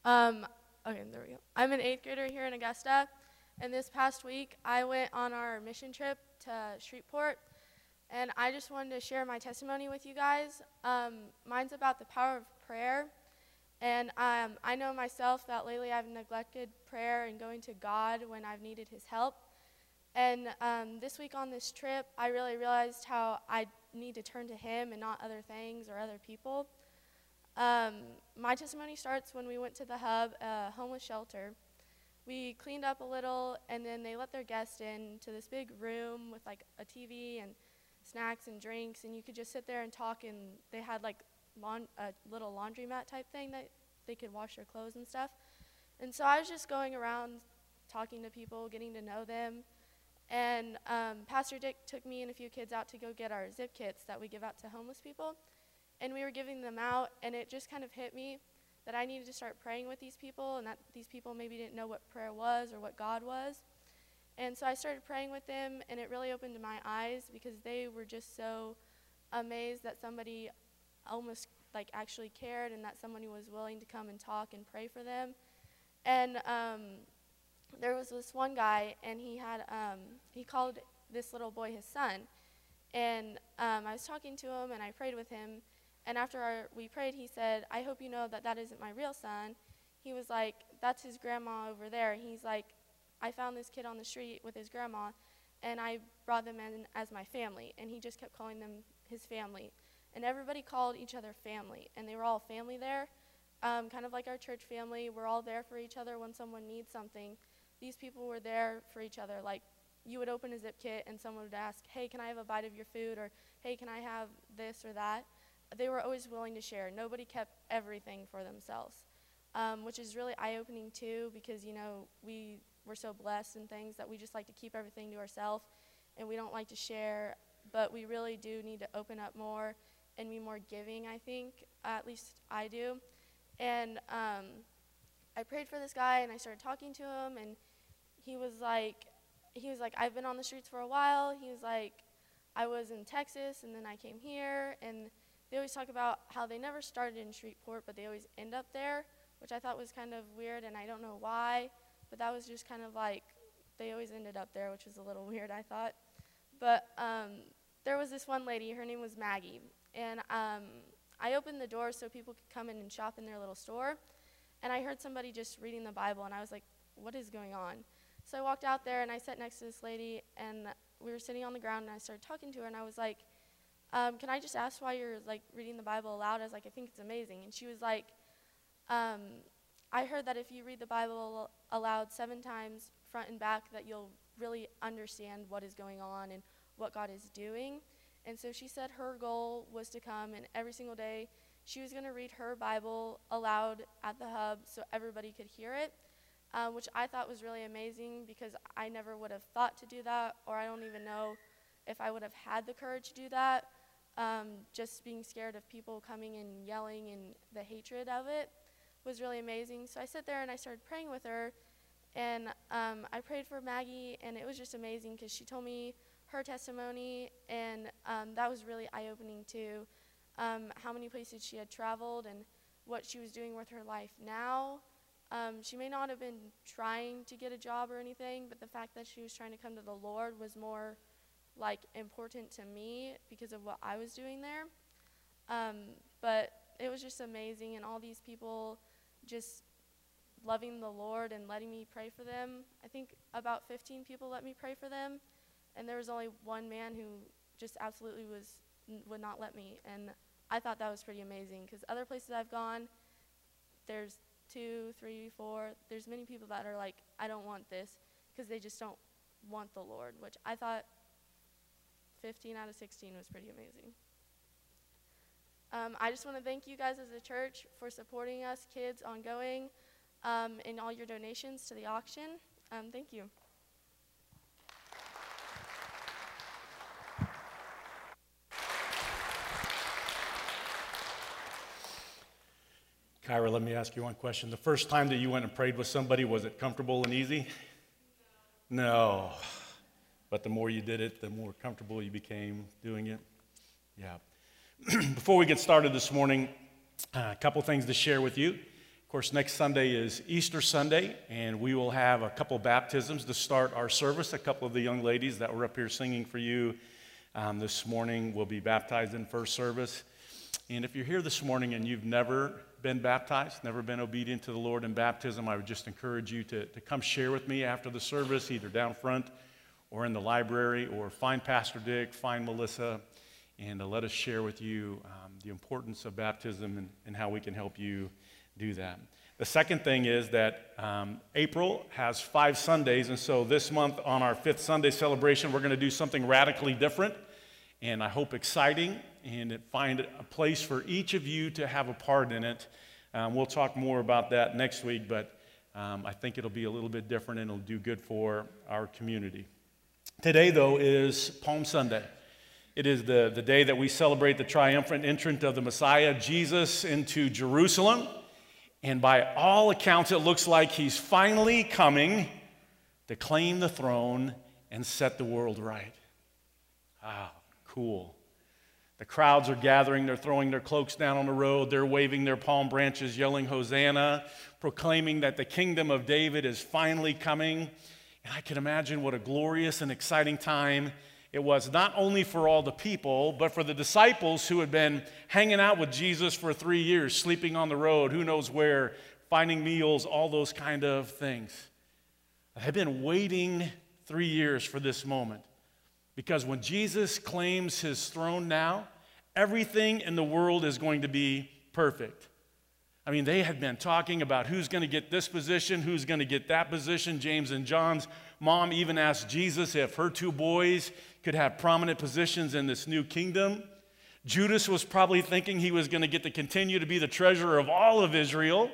Um, okay, there we go. I'm an 8th grader here in Augusta, and this past week I went on our mission trip to Shreveport, and I just wanted to share my testimony with you guys. Mine's about the power of prayer, and I know myself that lately I've neglected prayer and going to God when I've needed his help. And this week on this trip, I really realized how I need to turn to him and not other things or other people. My testimony starts when we went to the Hub, a homeless shelter. We cleaned up a little, and then they let their guests in to this big room with like a TV and snacks and drinks, and you could just sit there and talk, and they had like a little laundromat type thing that they could wash their clothes and stuff. And so I was just going around talking to people, getting to know them. And Pastor Dick took me and a few kids out to go get our zip kits that we give out to homeless people. And we were giving them out, and it just kind of hit me that I needed to start praying with these people, and that these people maybe didn't know what prayer was or what God was. And so I started praying with them, and it really opened my eyes because they were just so amazed that somebody almost like actually cared and that somebody was willing to come and talk and pray for them. And there was this one guy, and he called this little boy his son. And I was talking to him, and I prayed with him. And after we prayed, he said, "I hope you know that that isn't my real son." He was like, "That's his grandma over there." He's like, "I found this kid on the street with his grandma, and I brought them in as my family." And he just kept calling them his family. And everybody called each other family, and they were all family there, kind of like our church family. We're all there for each other when someone needs something. These people were there for each other. Like, you would open a zip kit, and someone would ask, "Hey, can I have a bite of your food?" Or, "Hey, can I have this or that?" They were always willing to share. Nobody kept everything for themselves, which is really eye-opening, too, because, you know, we were so blessed and things that we just like to keep everything to ourselves, and we don't like to share. But we really do need to open up more and be more giving, I think. At least I do. And I prayed for this guy, and I started talking to him, and he was like, "I've been on the streets for a while." He was like, "I was in Texas, and then I came here." And they always talk about how they never started in Shreveport, but they always end up there, which I thought was kind of weird, and I don't know why. But that was just kind of like, they always ended up there, which was a little weird, I thought. But there was this one lady, her name was Maggie, and I opened the door so people could come in and shop in their little store, and I heard somebody just reading the Bible, and I was like, what is going on? So I walked out there, and I sat next to this lady, and we were sitting on the ground, and I started talking to her, and I was like, "Can I just ask why you're like reading the Bible aloud?" I was like, "I think it's amazing." And she was like, "I heard that if you read the Bible aloud 7 times, front and back, that you'll really understand what is going on and what God is doing." And so she said her goal was to come, and every single day she was going to read her Bible aloud at the Hub so everybody could hear it, which I thought was really amazing because I never would have thought to do that, or I don't even know if I would have had the courage to do that. Just being scared of people coming and yelling and the hatred of it was really amazing. So I sat there and I started praying with her, and I prayed for Maggie, and it was just amazing because she told me her testimony, and that was really eye-opening too, how many places she had traveled and what she was doing with her life now. She may not have been trying to get a job or anything, but the fact that she was trying to come to the Lord was more like important to me because of what I was doing there. But it was just amazing, and all these people just loving the Lord and letting me pray for them. I think about 15 people let me pray for them, and there was only one man who just absolutely would not let me. And I thought that was pretty amazing because other places I've gone, there's 2, 3, 4. There's many people that are like, "I don't want this," because they just don't want the Lord, which I thought 15 out of 16 was pretty amazing. I just want to thank you guys as a church for supporting us kids ongoing and all your donations to the auction. Thank you. Kyra, let me ask you one question. The first time that you went and prayed with somebody, was it comfortable and easy? No. But the more you did it, the more comfortable you became doing it. Yeah. Before we get started this morning, a couple things to share with you. Of course, next Sunday is Easter Sunday, and we will have a couple baptisms to start our service. A couple of the young ladies that were up here singing for you this morning will be baptized in first service. And if you're here this morning and you've never been baptized, never been obedient to the Lord in baptism, I would just encourage you to come share with me after the service, either down front or in the library, or find Pastor Dick, find Melissa, and let us share with you the importance of baptism and how we can help you do that. The second thing is that April has 5 Sundays, and so this month on our 5th Sunday celebration, we're going to do something radically different, and I hope exciting, and find a place for each of you to have a part in it. We'll talk more about that next week, but I think it'll be a little bit different, and it'll do good for our community. Today, though, is Palm Sunday. It is the day that we celebrate the triumphant entrance of the Messiah, Jesus, into Jerusalem. And by all accounts, it looks like he's finally coming to claim the throne and set the world right. Wow, cool. The crowds are gathering. They're throwing their cloaks down on the road. They're waving their palm branches, yelling Hosanna, proclaiming that the kingdom of David is finally coming. And I can imagine what a glorious and exciting time it was, not only for all the people, but for the disciples who had been hanging out with Jesus for 3 years, sleeping on the road, who knows where, finding meals, all those kind of things. I had been waiting 3 years for this moment, because when Jesus claims his throne now, everything in the world is going to be perfect. I mean, they had been talking about who's going to get this position, who's going to get that position. James and John's mom even asked Jesus if her 2 boys could have prominent positions in this new kingdom. Judas was probably thinking he was going to get to continue to be the treasurer of all of Israel.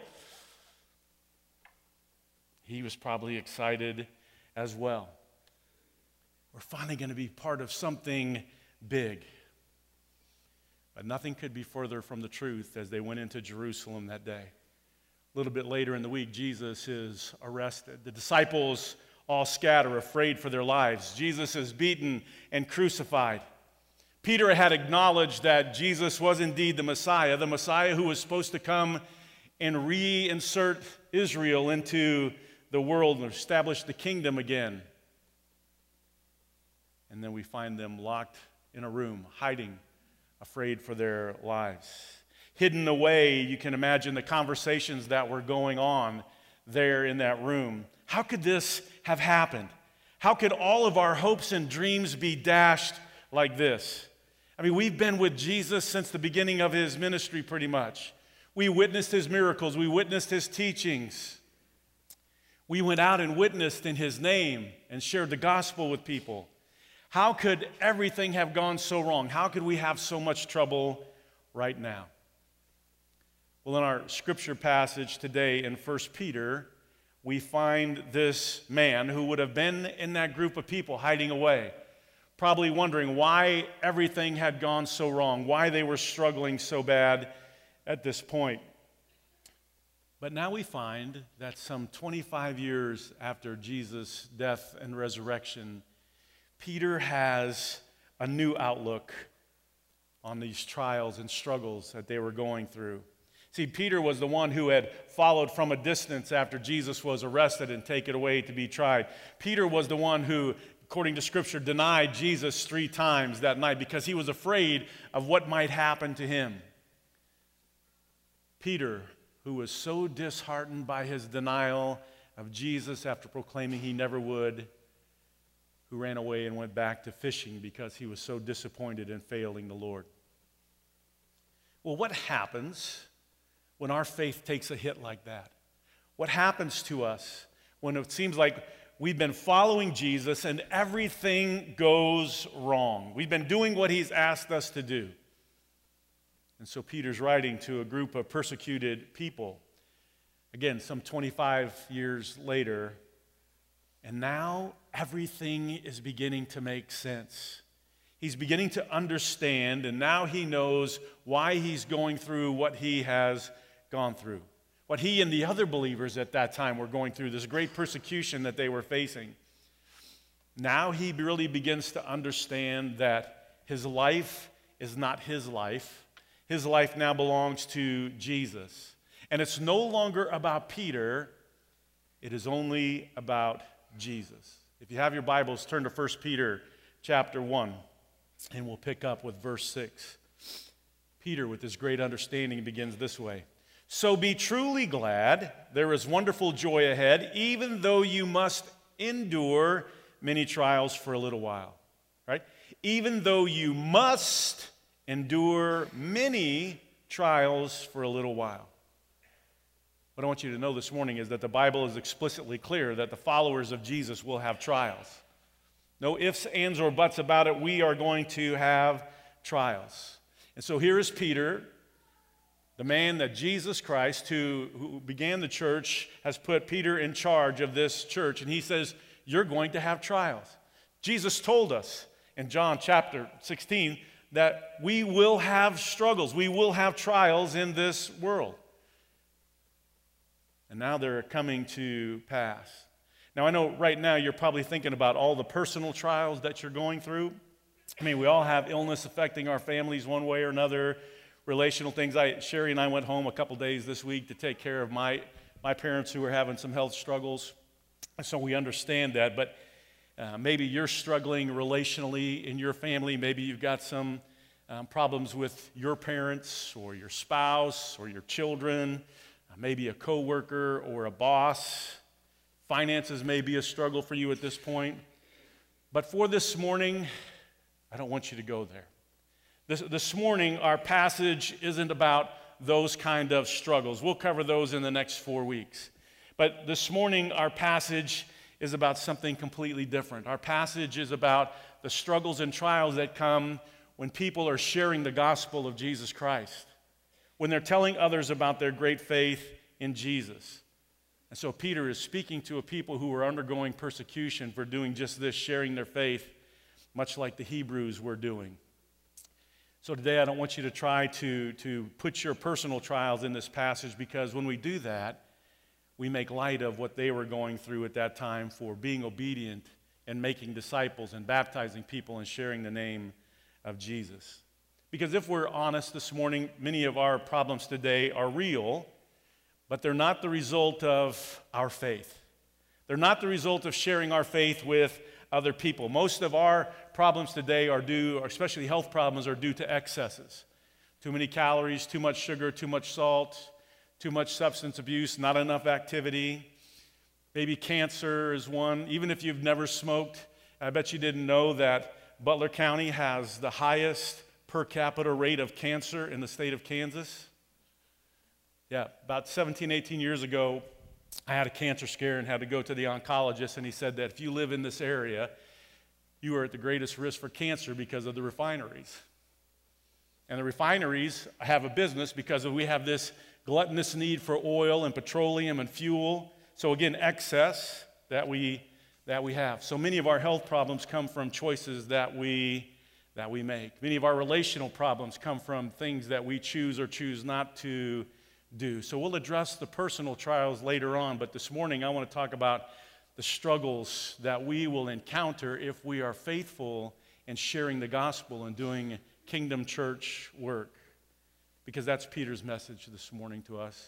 He was probably excited as well. We're finally going to be part of something big. But nothing could be further from the truth as they went into Jerusalem that day. A little bit later in the week, Jesus is arrested. The disciples all scatter, afraid for their lives. Jesus is beaten and crucified. Peter had acknowledged that Jesus was indeed the Messiah who was supposed to come and reinsert Israel into the world and establish the kingdom again. And then we find them locked in a room, hiding, afraid for their lives. Hidden away, you can imagine the conversations that were going on there in that room. How could this have happened? How could all of our hopes and dreams be dashed like this? I mean, we've been with Jesus since the beginning of his ministry pretty much. We witnessed his miracles. We witnessed his teachings. We went out and witnessed in his name and shared the gospel with people. How could everything have gone so wrong? How could we have so much trouble right now? Well, in our scripture passage today in 1 Peter, we find this man who would have been in that group of people hiding away, probably wondering why everything had gone so wrong, why they were struggling so bad at this point. But now we find that some 25 years after Jesus' death and resurrection, Peter has a new outlook on these trials and struggles that they were going through. See, Peter was the one who had followed from a distance after Jesus was arrested and taken away to be tried. Peter was the one who, according to Scripture, denied Jesus 3 times that night because he was afraid of what might happen to him. Peter, who was so disheartened by his denial of Jesus after proclaiming he never would, who ran away and went back to fishing because he was so disappointed in failing the Lord. Well, what happens when our faith takes a hit like that? What happens to us when it seems like we've been following Jesus and everything goes wrong? We've been doing what he's asked us to do. And so Peter's writing to a group of persecuted people, again, some 25 years later, and now everything is beginning to make sense. He's beginning to understand, and now he knows why he's going through what he has gone through. What he and the other believers at that time were going through, this great persecution that they were facing. Now he really begins to understand that his life is not his life. His life now belongs to Jesus. And it's no longer about Peter, it is only about Jesus. If you have your Bibles, turn to 1 Peter chapter 1, and we'll pick up with verse 6. Peter, with his great understanding, begins this way. So be truly glad, there is wonderful joy ahead, even though you must endure many trials for a little while. Right? Even though you must endure many trials for a little while. What I want you to know this morning is that the Bible is explicitly clear that the followers of Jesus will have trials. No ifs, ands, or buts about it. We are going to have trials. And so here is Peter, the man that Jesus Christ, who began the church, has put Peter in charge of this church. And he says, you're going to have trials. Jesus told us in John chapter 16 that we will have struggles. We will have trials in this world. And now they're coming to pass. Now, I know right now you're probably thinking about all the personal trials that you're going through. I mean, we all have illness affecting our families one way or another, relational things. Sherry and I went home a couple days this week to take care of my parents who were having some health struggles. So we understand that. But maybe you're struggling relationally in your family. Maybe you've got some problems with your parents or your spouse or your children. Maybe a coworker or a boss. Finances may be a struggle for you at this point. But for this morning, I don't want you to go there. This morning, our passage isn't about those kind of struggles. We'll cover those in the next 4 weeks. But this morning, our passage is about something completely different. Our passage is about the struggles and trials that come when people are sharing the gospel of Jesus Christ, when they're telling others about their great faith in Jesus. And so Peter is speaking to a people who are undergoing persecution for doing just this, sharing their faith, much like the Hebrews were doing. So today I don't want you to try to put your personal trials in this passage, because when we do that, we make light of what they were going through at that time for being obedient and making disciples and baptizing people and sharing the name of Jesus. Because if we're honest this morning, many of our problems today are real, but they're not the result of our faith. They're not the result of sharing our faith with other people. Most of our problems today are due, especially health problems, are due to excesses. Too many calories, too much sugar, too much salt, too much substance abuse, not enough activity. Maybe cancer is one. Even if you've never smoked, I bet you didn't know that Butler County has the highest per capita rate of cancer in the state of Kansas. Yeah, about 17, 18 years ago, I had a cancer scare and had to go to the oncologist, and he said that if you live in this area, you are at the greatest risk for cancer because of the refineries. And the refineries have a business because we have this gluttonous need for oil and petroleum and fuel. So again, excess that we have. So many of our health problems come from choices that we make. Many of our relational problems come from things that we choose or choose not to do. So we'll address the personal trials later on, but this morning I want to talk about the struggles that we will encounter if we are faithful in sharing the gospel and doing kingdom church work, because that's Peter's message this morning to us.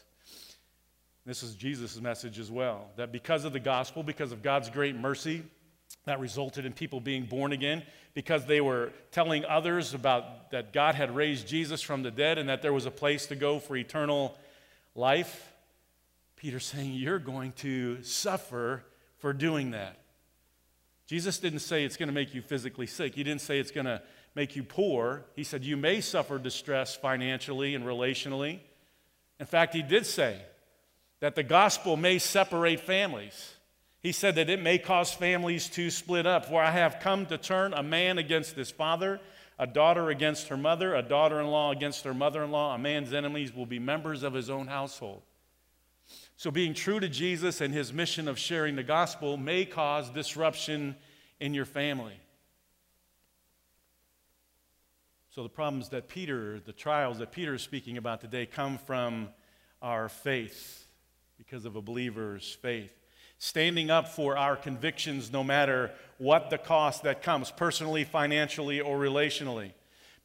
This is Jesus' message as well, that because of the gospel, because of God's great mercy that resulted in people being born again, because they were telling others about that God had raised Jesus from the dead and that there was a place to go for eternal life, Peter's saying you're going to suffer for doing that. Jesus didn't say it's going to make you physically sick. He didn't say it's going to make you poor. He said you may suffer distress financially and relationally. In fact, he did say that the gospel may separate families. He said that it may cause families to split up. For I have come to turn a man against his father, a daughter against her mother, a daughter-in-law against her mother-in-law. A man's enemies will be members of his own household. So being true to Jesus and his mission of sharing the gospel may cause disruption in your family. So the problems that the trials that Peter is speaking about today come from our faith, because of a believer's faith. Standing up for our convictions no matter what the cost that comes, personally, financially, or relationally.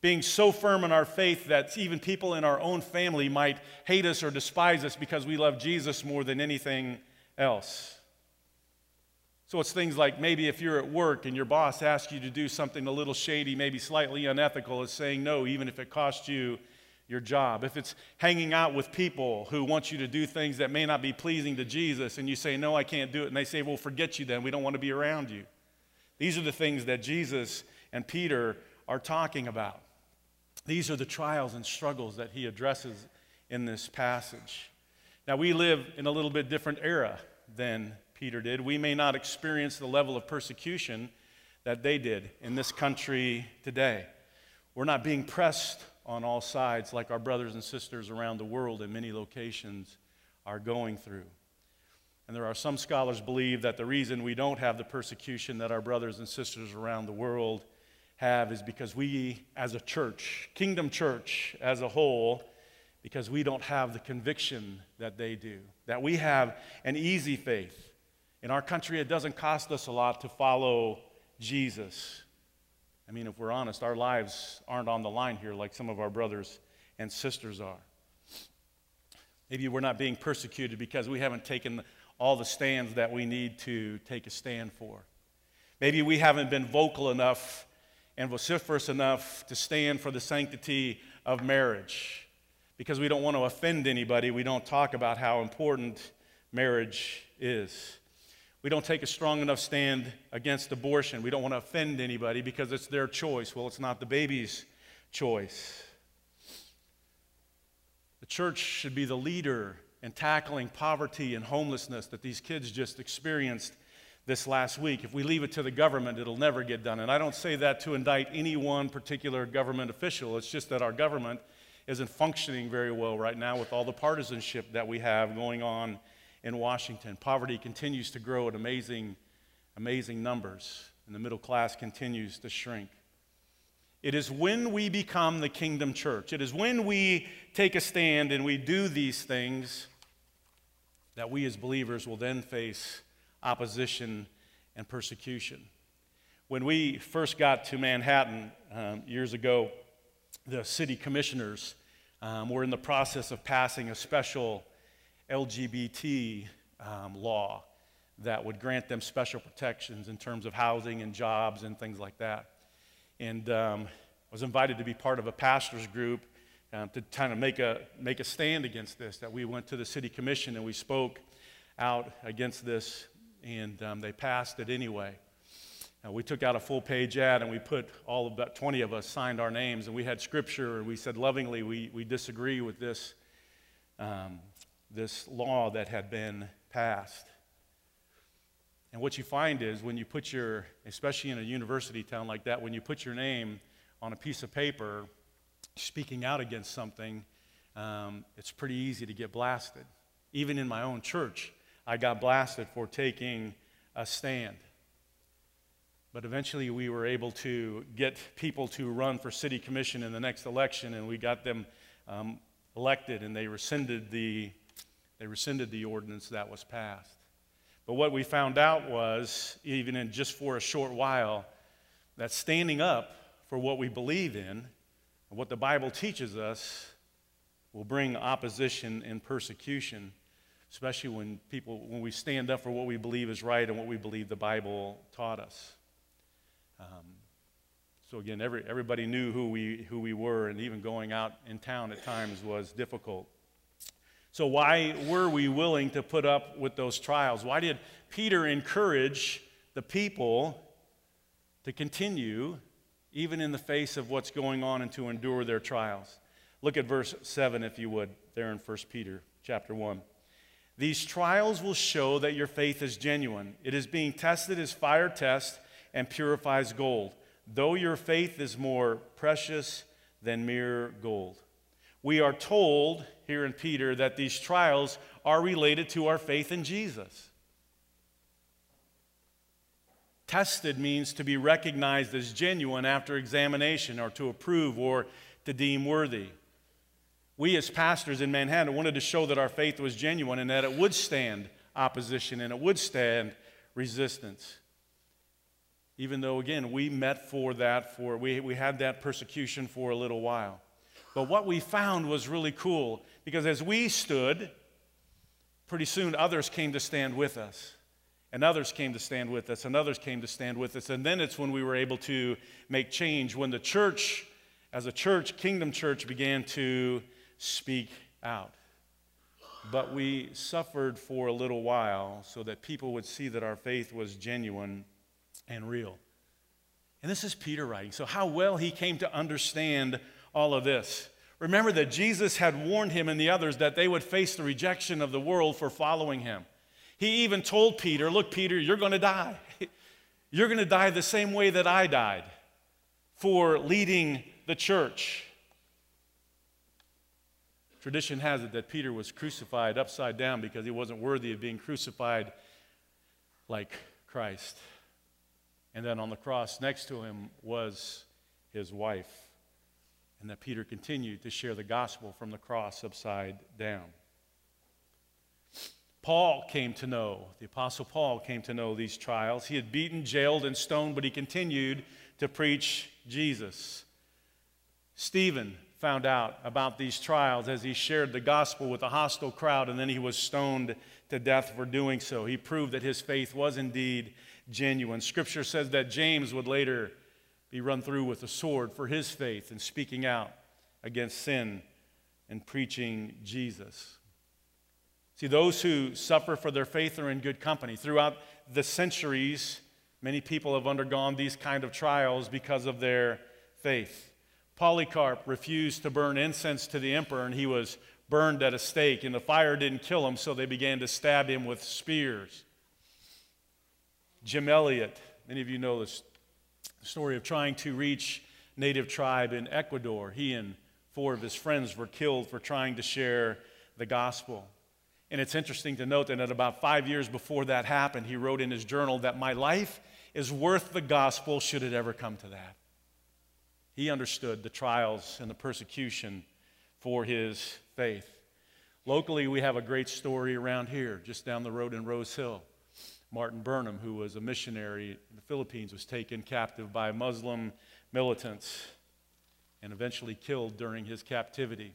Being so firm in our faith that even people in our own family might hate us or despise us because we love Jesus more than anything else. So it's things like maybe if you're at work and your boss asks you to do something a little shady, maybe slightly unethical, it's saying no, even if it costs you your job. If it's hanging out with people who want you to do things that may not be pleasing to Jesus and you say, no, I can't do it, and they say, well, forget you then, we don't want to be around you. These are the things that Jesus and Peter are talking about. These are the trials and struggles that he addresses in this passage. Now, we live in a little bit different era than Peter did. We may not experience the level of persecution that they did in this country today. We're not being pressed on all sides like our brothers and sisters around the world in many locations are going through. And there are some scholars believe that the reason we don't have the persecution that our brothers and sisters around the world have is because we as a church, Kingdom Church as a whole, because we don't have the conviction that they do, that we have an easy faith. In our country, it doesn't cost us a lot to follow Jesus. I mean, if we're honest, our lives aren't on the line here like some of our brothers and sisters are. Maybe we're not being persecuted because we haven't taken all the stands that we need to take a stand for. Maybe we haven't been vocal enough and vociferous enough to stand for the sanctity of marriage. Because we don't want to offend anybody, we don't talk about how important marriage is. We don't take a strong enough stand against abortion. We don't want to offend anybody because it's their choice. Well, it's not the baby's choice. The church should be the leader in tackling poverty and homelessness that these kids just experienced this last week. If we leave it to the government, it'll never get done. And I don't say that to indict any one particular government official. It's just that our government isn't functioning very well right now with all the partisanship that we have going on in Washington. Poverty continues to grow at amazing numbers, and the middle class continues to shrink. It is when we become the Kingdom Church, it is when we take a stand and we do these things that we as believers will then face opposition and persecution. When we first got to Manhattan years ago, the city commissioners were in the process of passing a special LGBT law that would grant them special protections in terms of housing and jobs and things like that. And I was invited to be part of a pastor's group to kind of make a stand against this, that we went to the city commission and we spoke out against this, and they passed it anyway. We took out a full-page ad, and we put about 20 of us signed our names, and we had scripture, and we said lovingly we disagree with this law that had been passed. And what you find is when you put especially in a university town like that, when you put your name on a piece of paper speaking out against something, it's pretty easy to get blasted. Even in my own church, I got blasted for taking a stand. But eventually we were able to get people to run for city commission in the next election, and we got them elected, and they rescinded the ordinance that was passed. But what we found out was, even in just for a short while, that standing up for what we believe in and what the Bible teaches us will bring opposition and persecution, especially when we stand up for what we believe is right and what we believe the Bible taught us. So again, everybody knew who we were, and even going out in town at times was difficult. So why were we willing to put up with those trials? Why did Peter encourage the people to continue even in the face of what's going on and to endure their trials? Look at verse 7, if you would, there in 1 Peter chapter 1. These trials will show that your faith is genuine. It is being tested as fire tests and purifies gold, though your faith is more precious than mere gold. We are told here in Peter that these trials are related to our faith in Jesus. Tested means to be recognized as genuine after examination, or to approve or to deem worthy. We as pastors in Manhattan wanted to show that our faith was genuine and that it would stand opposition and it would stand resistance. even though, again, we met for that, we had that persecution for a little while. But what we found was really cool, because as we stood, pretty soon others came to stand with us. And others came to stand with us, and others came to stand with us. And then it's when we were able to make change, when the church, as a church, Kingdom Church, began to speak out. But we suffered for a little while so that people would see that our faith was genuine and real. And this is Peter writing. So how well he came to understand all of this. Remember that Jesus had warned him and the others that they would face the rejection of the world for following him. He even told Peter, look, Peter, you're going to die. You're going to die the same way that I died for leading the church. Tradition has it that Peter was crucified upside down because he wasn't worthy of being crucified like Christ. And then on the cross next to him was his wife. And that Peter continued to share the gospel from the cross upside down. Paul came to know, the Apostle Paul came to know these trials. He had beaten, jailed, and stoned, but he continued to preach Jesus. Stephen found out about these trials as he shared the gospel with a hostile crowd, and then he was stoned to death for doing so. He proved that his faith was indeed genuine. Scripture says that James would later be run through with a sword for his faith in speaking out against sin and preaching Jesus. See, those who suffer for their faith are in good company. Throughout the centuries, many people have undergone these kind of trials because of their faith. Polycarp refused to burn incense to the emperor, and he was burned at a stake, and the fire didn't kill him, so they began to stab him with spears. Jim Elliot, many of you know this story of trying to reach native tribe in Ecuador. He and 4 of his friends were killed for trying to share the gospel. And it's interesting to note that at about 5 years before that happened, he wrote in his journal that my life is worth the gospel should it ever come to that. He understood the trials and the persecution for his faith. Locally, we have a great story around here, just down the road in Rose Hill. Martin Burnham, who was a missionary in the Philippines, was taken captive by Muslim militants and eventually killed during his captivity.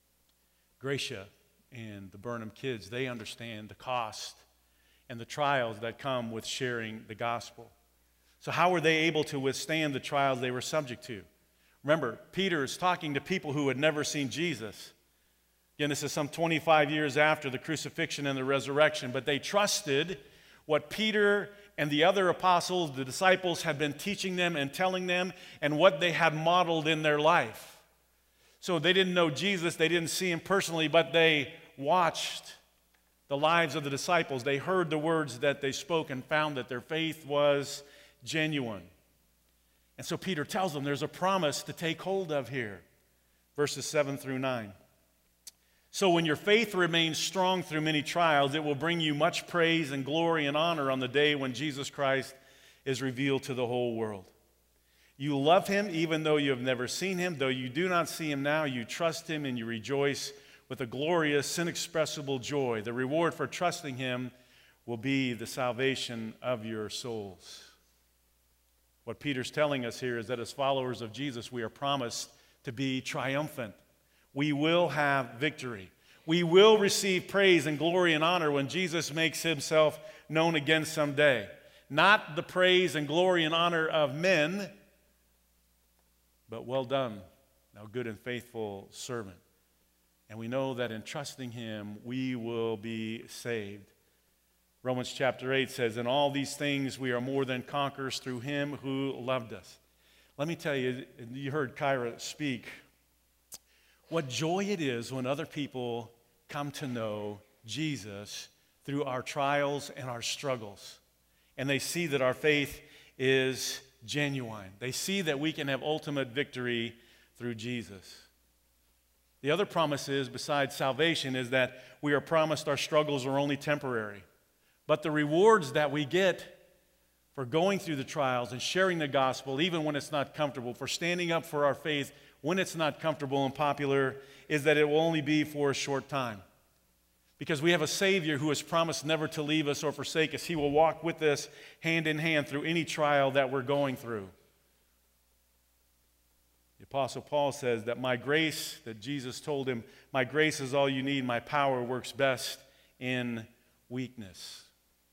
Gracia and the Burnham kids, they understand the cost and the trials that come with sharing the gospel. So how were they able to withstand the trials they were subject to? Remember, Peter is talking to people who had never seen Jesus. Again, this is some 25 years after the crucifixion and the resurrection, but they trusted what Peter and the other apostles, the disciples, had been teaching them and telling them, and what they had modeled in their life. So they didn't know Jesus, they didn't see him personally, but they watched the lives of the disciples. They heard the words that they spoke and found that their faith was genuine. And so Peter tells them there's a promise to take hold of here. Verses 7 through 9. So when your faith remains strong through many trials, it will bring you much praise and glory and honor on the day when Jesus Christ is revealed to the whole world. You love him even though you have never seen him. Though you do not see him now, you trust him and you rejoice with a glorious, inexpressible joy. The reward for trusting him will be the salvation of your souls. What Peter's telling us here is that as followers of Jesus, we are promised to be triumphant. We will have victory. We will receive praise and glory and honor when Jesus makes himself known again someday. Not the praise and glory and honor of men, but well done, thou good and faithful servant. And we know that in trusting him, we will be saved. Romans chapter 8 says, in all these things we are more than conquerors through him who loved us. Let me tell you, you heard Kyra speak, what joy it is when other people come to know Jesus through our trials and our struggles. And they see that our faith is genuine. They see that we can have ultimate victory through Jesus. The other promise is, besides salvation, is that we are promised our struggles are only temporary. But the rewards that we get for going through the trials and sharing the gospel, even when it's not comfortable, for standing up for our faith when it's not comfortable and popular, is that it will only be for a short time. because we have a Savior who has promised never to leave us or forsake us. He will walk with us hand in hand through any trial that we're going through. The Apostle Paul says that my grace, that Jesus told him, my grace is all you need. My power works best in weakness.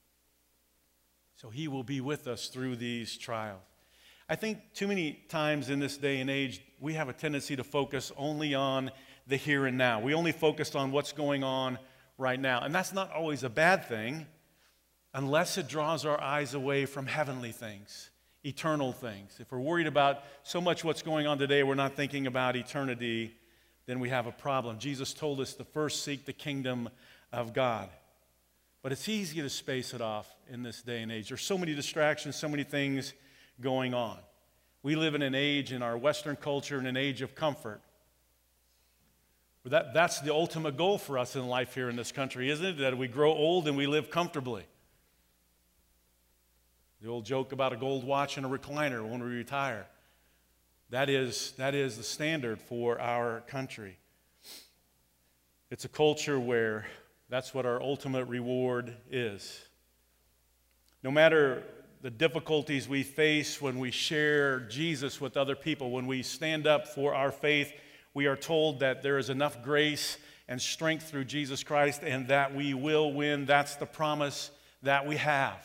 So he will be with us through these trials. I think too many times in this day and age, we have a tendency to focus only on the here and now. We only focus on what's going on right now. And that's not always a bad thing unless it draws our eyes away from heavenly things, eternal things. If we're worried about so much what's going on today, we're not thinking about eternity, then we have a problem. Jesus told us to first seek the kingdom of God. But it's easy to space it off in this day and age. There's so many distractions, so many things going on. We live in an age in our Western culture, in an age of comfort. That's the ultimate goal for us in life here in this country, isn't it? That we grow old and we live comfortably. The old joke about a gold watch and a recliner when we retire. That is the standard for our country. It's a culture where that's what our ultimate reward is. No matter the difficulties we face when we share Jesus with other people, when we stand up for our faith, we are told that there is enough grace and strength through Jesus Christ and that we will win. That's the promise that we have.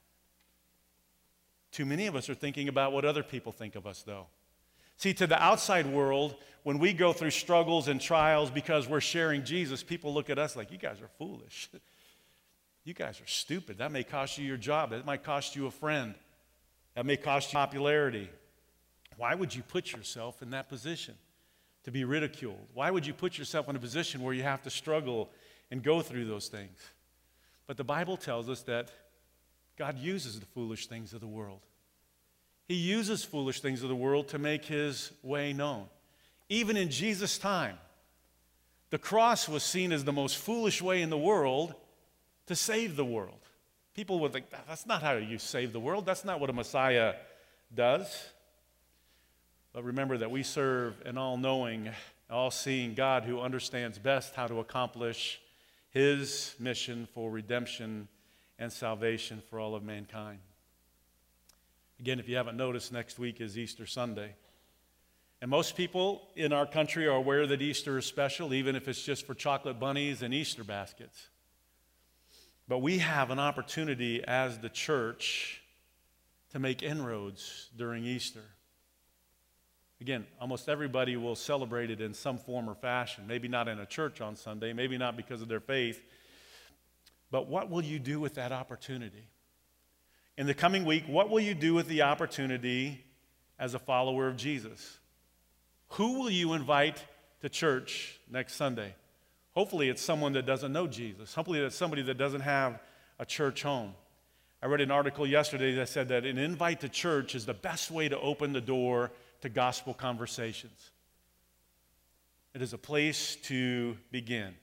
Too many of us are thinking about what other people think of us, though. See, to the outside world, when we go through struggles and trials because we're sharing Jesus, people look at us like, you guys are foolish. You guys are stupid. That may cost you your job. That might cost you a friend. That may cost you popularity. Why would you put yourself in that position to be ridiculed? Why would you put yourself in a position where you have to struggle and go through those things? But the Bible tells us that God uses the foolish things of the world. He uses foolish things of the world to make his way known. Even in Jesus' time, the cross was seen as the most foolish way in the world to save the world. People would think, that's not how you save the world. That's not what a Messiah does. But remember that we serve an all-knowing, all-seeing God who understands best how to accomplish his mission for redemption and salvation for all of mankind. Again, if you haven't noticed, next week is Easter Sunday. And most people in our country are aware that Easter is special, even if it's just for chocolate bunnies and Easter baskets. But we have an opportunity as the church to make inroads during Easter. Again, almost everybody will celebrate it in some form or fashion. Maybe not in a church on Sunday, maybe not because of their faith. But what will you do with that opportunity? In the coming week, what will you do with the opportunity as a follower of Jesus? Who will you invite to church next Sunday? Hopefully it's someone that doesn't know Jesus. Hopefully it's somebody that doesn't have a church home. I read an article yesterday that said that an invite to church is the best way to open the door to gospel conversations. It is a place to begin.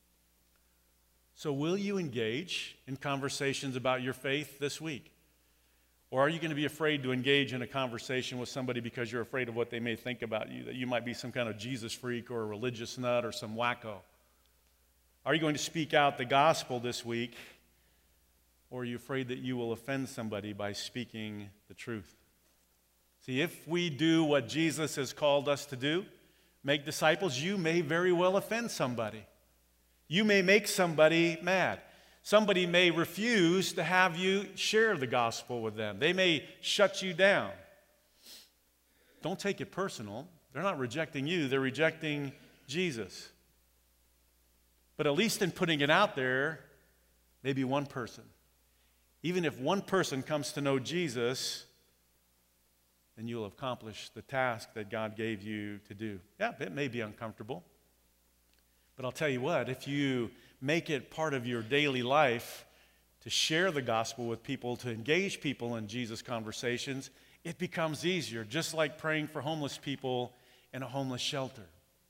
So will you engage in conversations about your faith this week? Or are you going to be afraid to engage in a conversation with somebody because you're afraid of what they may think about you, that you might be some kind of Jesus freak or a religious nut or some wacko? Are you going to speak out the gospel this week, or are you afraid that you will offend somebody by speaking the truth? See, if we do what Jesus has called us to do, make disciples, you may very well offend somebody. You may make somebody mad. Somebody may refuse to have you share the gospel with them. They may shut you down. Don't take it personal. They're not rejecting you, they're rejecting Jesus. But at least in putting it out there, maybe one person. Even if one person comes to know Jesus, then you'll accomplish the task that God gave you to do. Yeah, it may be uncomfortable. But I'll tell you what, if you make it part of your daily life to share the gospel with people, to engage people in Jesus conversations, it becomes easier, just like praying for homeless people in a homeless shelter.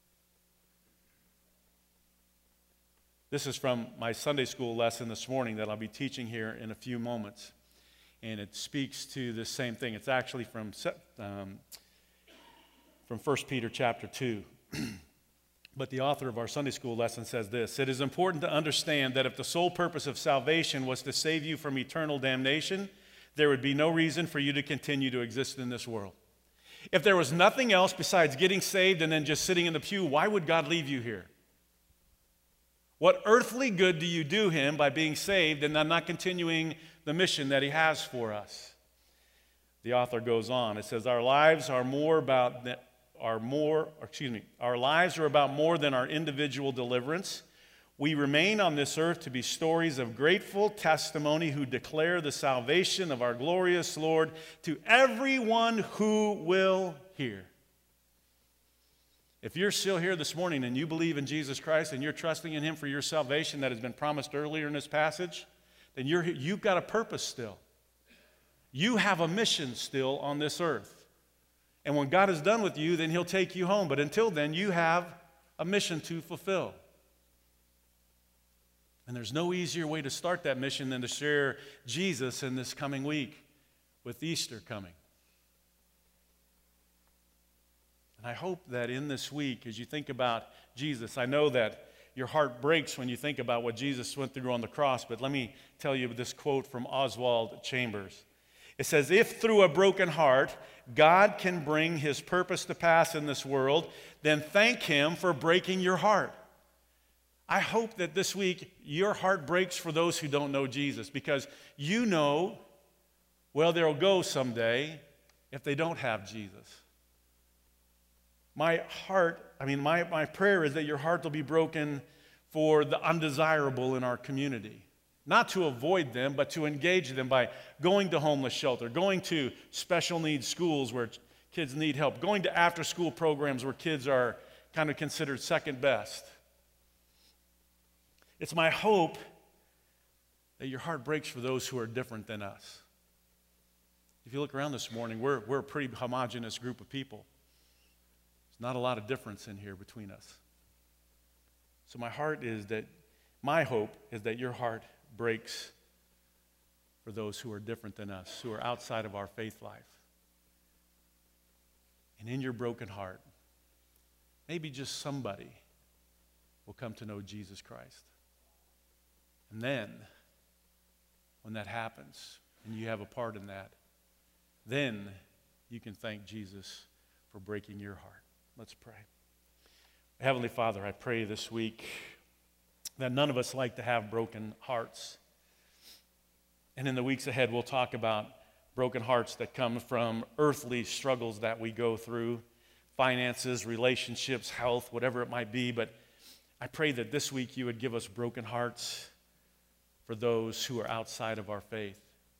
This is from my Sunday school lesson this morning that I'll be teaching here in a few moments. And it speaks to the same thing. It's actually from 1 Peter chapter 2. But the author of our Sunday school lesson says this: "It is important to understand that if the sole purpose of salvation was to save you from eternal damnation, there would be no reason for you to continue to exist in this world. If there was nothing else besides getting saved and then just sitting in the pew, why would God leave you here? What earthly good do you do him by being saved and then not continuing the mission that he has for us?" The author goes on. It says, our lives are about more than our individual deliverance. We remain on this earth to be stories of grateful testimony who declare the salvation of our glorious Lord to everyone who will hear. If you're still here this morning and you believe in Jesus Christ and you're trusting in him for your salvation that has been promised earlier in this passage, then you've got a purpose still. You have a mission still on this earth. And when God is done with you, then he'll take you home. But until then, you have a mission to fulfill. And there's no easier way to start that mission than to share Jesus in this coming week with Easter coming. And I hope that in this week, as you think about Jesus, I know that your heart breaks when you think about what Jesus went through on the cross, but let me tell you this quote from Oswald Chambers. It says, "If through a broken heart God can bring his purpose to pass in this world, then thank him for breaking your heart." I hope that this week your heart breaks for those who don't know Jesus, because you know, well, they'll go someday if they don't have Jesus. My prayer is that your heart will be broken for the undesirable in our community. Not to avoid them, but to engage them by going to homeless shelter, going to special needs schools where kids need help, going to after-school programs where kids are kind of considered second best. It's my hope that your heart breaks for those who are different than us. If you look around this morning, we're a pretty homogeneous group of people. There's not a lot of difference in here between us. So my hope is that your heart breaks for those who are different than us, who are outside of our faith life. And in your broken heart, maybe just somebody will come to know Jesus Christ. And then, when that happens, and you have a part in that, then you can thank Jesus for breaking your heart. Let's pray. Heavenly Father, I pray this week that none of us like to have broken hearts. And in the weeks ahead, we'll talk about broken hearts that come from earthly struggles that we go through, finances, relationships, health, whatever it might be. But I pray that this week you would give us broken hearts for those who are outside of our faith.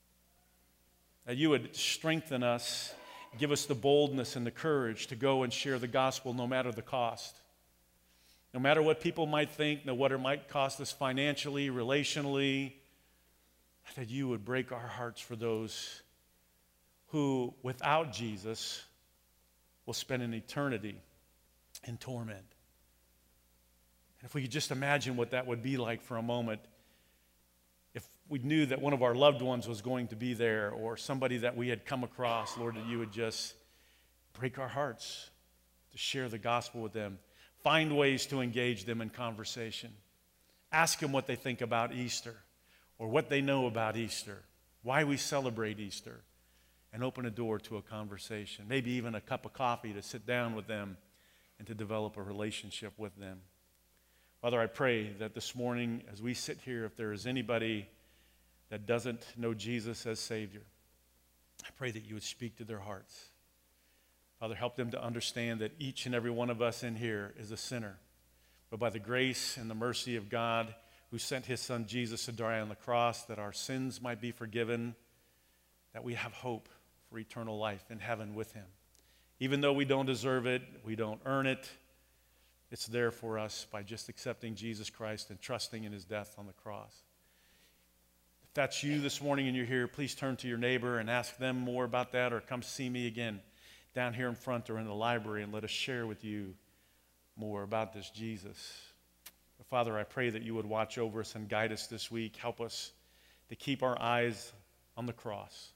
That you would strengthen us, give us the boldness and the courage to go and share the gospel no matter the cost. No matter what people might think, no matter what it might cost us financially, relationally, that you would break our hearts for those who, without Jesus, will spend an eternity in torment. And if we could just imagine what that would be like for a moment, if we knew that one of our loved ones was going to be there, or somebody that we had come across, Lord, that you would just break our hearts to share the gospel with them. Find ways to engage them in conversation. Ask them what they think about Easter, or what they know about Easter, why we celebrate Easter, and open a door to a conversation, maybe even a cup of coffee to sit down with them and to develop a relationship with them. Father, I pray that this morning as we sit here, if there is anybody that doesn't know Jesus as Savior, I pray that you would speak to their hearts. Father, help them to understand that each and every one of us in here is a sinner. But by the grace and the mercy of God, who sent his son Jesus to die on the cross, that our sins might be forgiven, that we have hope for eternal life in heaven with him. Even though we don't deserve it, we don't earn it, it's there for us by just accepting Jesus Christ and trusting in his death on the cross. If that's you this morning and you're here, please turn to your neighbor and ask them more about that, or come see me again down here in front or in the library, and let us share with you more about this Jesus. But Father, I pray that you would watch over us and guide us this week. Help us to keep our eyes on the cross.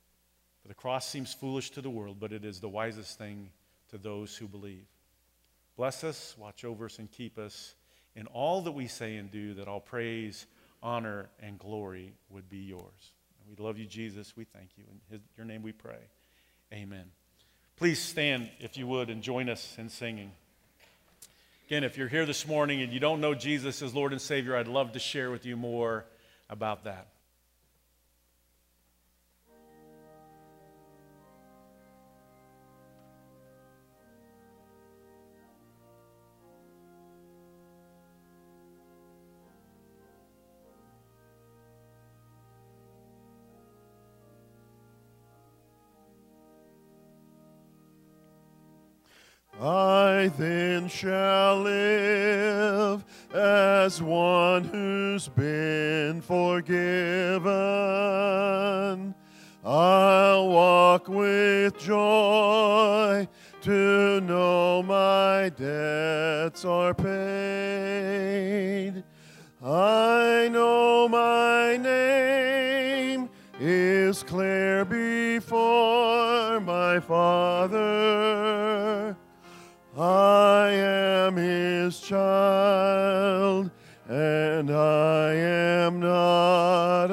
For the cross seems foolish to the world, but it is the wisest thing to those who believe. Bless us, watch over us, and keep us in all that we say and do, that all praise, honor, and glory would be yours. We love you, Jesus. We thank you. In your name we pray. Amen. Please stand, if you would, and join us in singing. Again, if you're here this morning and you don't know Jesus as Lord and Savior, I'd love to share with you more about that. I then shall live as one who's been forgiven. I'll walk with joy to know my debts are paid. I know my name is clear before my Father. I am his child, and I am not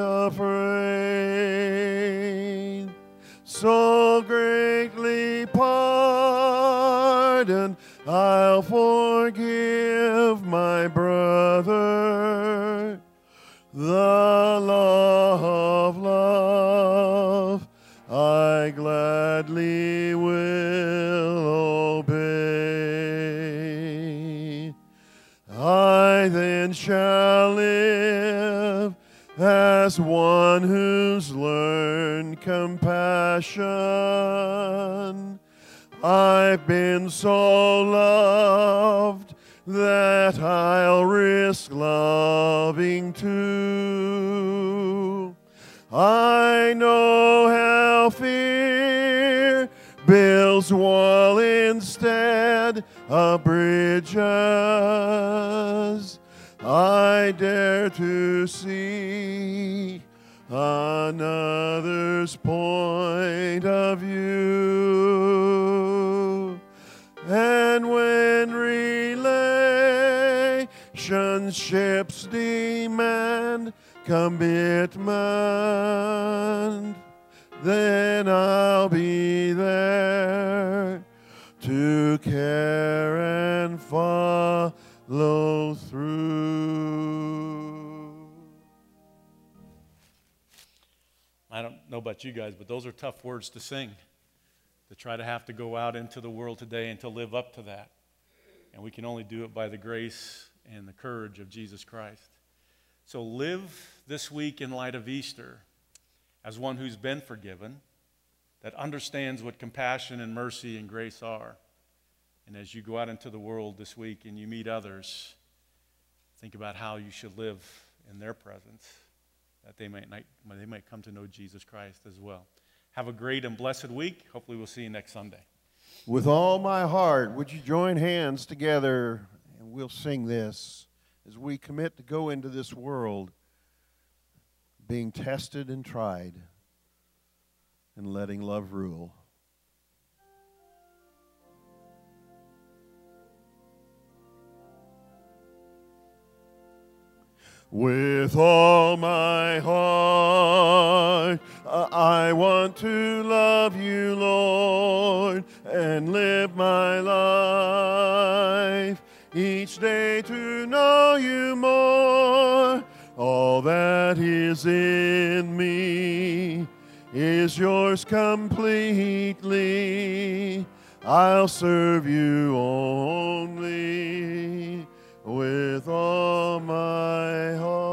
afraid. So greatly pardoned, I'll forgive my brother. The law of love I gladly will obey. I then shall live as one who's learned compassion. I've been so loved that I'll risk loving too. I know how fear builds wall instead of bridges. I dare to see another's point of view. And when relationships demand commitment, then I'll be there to care and follow through. I don't know about you guys, but those are tough words to sing, to try to have to go out into the world today and to live up to that. And we can only do it by the grace and the courage of Jesus Christ. So live this week in light of Easter as one who's been forgiven, that understands what compassion and mercy and grace are. And as you go out into the world this week and you meet others, think about how you should live in their presence, that they might come to know Jesus Christ as well. Have a great and blessed week. Hopefully we'll see you next Sunday. With all my heart, would you join hands together and we'll sing this as we commit to go into this world being tested and tried and letting love rule. With all my heart, I want to love you, Lord, and live my life each day to know you more. All that is in me is yours completely. I'll serve you only with all my heart.